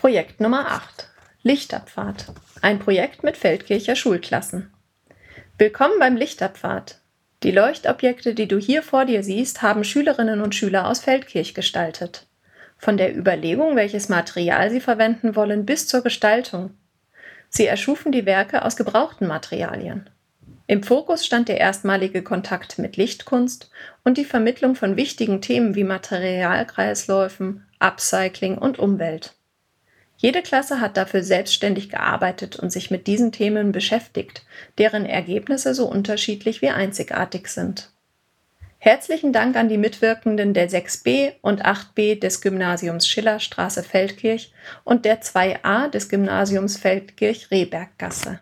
Projekt Nummer 8: Lichterpfad. Ein Projekt mit Feldkircher Schulklassen. Willkommen beim Lichterpfad. Die Leuchtobjekte, die du hier vor dir siehst, haben Schülerinnen und Schüler aus Feldkirch gestaltet. Von der Überlegung, welches Material sie verwenden wollen, bis zur Gestaltung. Sie erschufen die Werke aus gebrauchten Materialien. Im Fokus stand der erstmalige Kontakt mit Lichtkunst und die Vermittlung von wichtigen Themen wie Materialkreisläufen, Upcycling und Umwelt. Jede Klasse hat dafür selbstständig gearbeitet und sich mit diesen Themen beschäftigt, deren Ergebnisse so unterschiedlich wie einzigartig sind. Herzlichen Dank an die Mitwirkenden der 6b und 8b des Gymnasiums Schillerstraße Feldkirch und der 2a des Gymnasiums Feldkirch Rehberggasse.